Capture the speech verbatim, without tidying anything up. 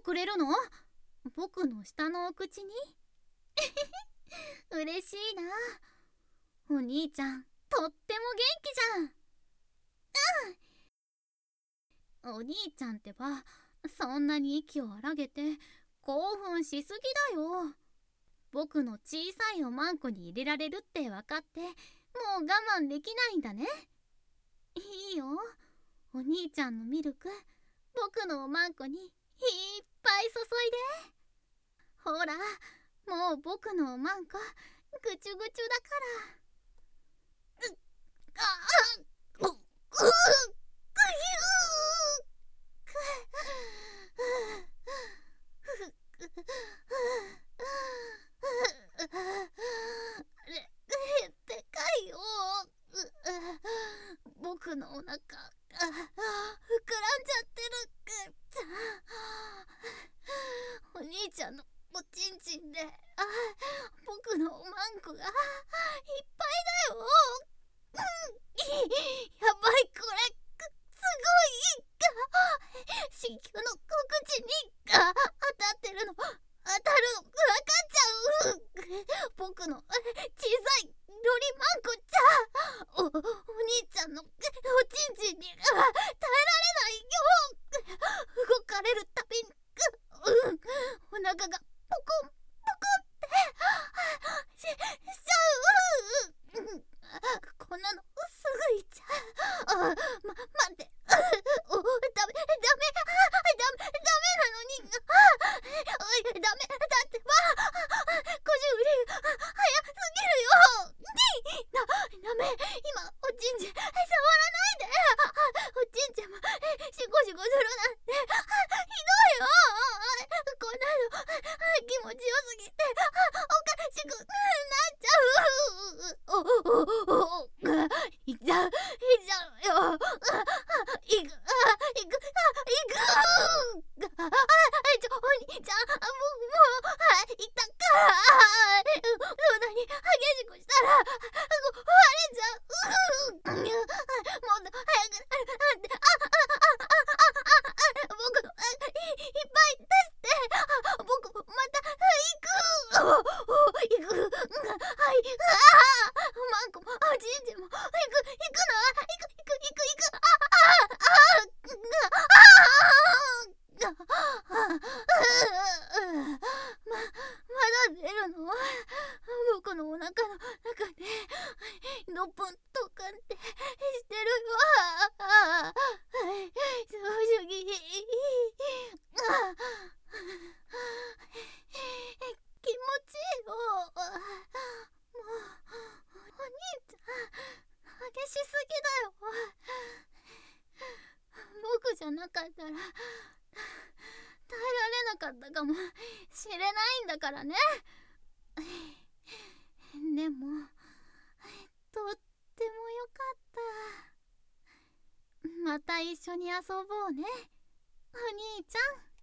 くれるの？僕の下のお口に嬉しいな。お兄ちゃんとっても元気じゃん。うん。お兄ちゃんってばそんなに息を荒げて興奮しすぎだよ。僕の小さいおまんこに入れられるって分かってもう我慢できないんだね。いいよ、お兄ちゃんのミルク僕のおまんこにいっぱい注いで。ほら、もう僕のおまんこぐちゅぐちゅだから。うああうううでかいよ。僕のお腹が膨らんじゃってる。お兄ちゃんのおちんちんで僕のおまんこがいっぱいだよ。やばい、これすごい。子宮の小口に当たってるの、当たるの分かっちゃう。僕の小さいロリマンコちゃん、お、お兄ちゃんのおちんちんに耐えられないよ。動かれるたびに、うん、お腹がポコンポコンってし、しちゃう。こんなのすぐいっちゃう。あ、ま、待って。お、ダメ、ダメ、ダメ、ダメなのに。おい、ダメ、だってば、ごじゅうリ早すぎるよ。だ、ダメ、今、おちんちん、触らないで。おちんちんも、シコシコするなんて、ひどいよ。こんなの、気持ちよすぎて、おかしくなっちゃう。お、お、お、いっちゃう、いっちゃうよ。いく、あ、いく、あ、いく。あ、ちょ、お兄ちゃん、僕もう、いったから。そんなに激しくしたら、壊れちゃう。もっと早くなるなんて、あ、あ、あ、あ、あ、あ、僕、いっぱい出して、僕、また、行く。行く。はい。ああ、マンコも、おじいちゃんも、行く、行くの、行く、行く、行く、行く。あ、あ、あ、ま、まだ出るの？僕のお腹の中でドプンドカンってしてるよ。正直気持ちいいよ。もうお兄ちゃん激しすぎだよ。僕じゃなかったら耐えられなかったかもしれないんだからね。でもとってもよかった。また一緒に遊ぼうね、お兄ちゃん。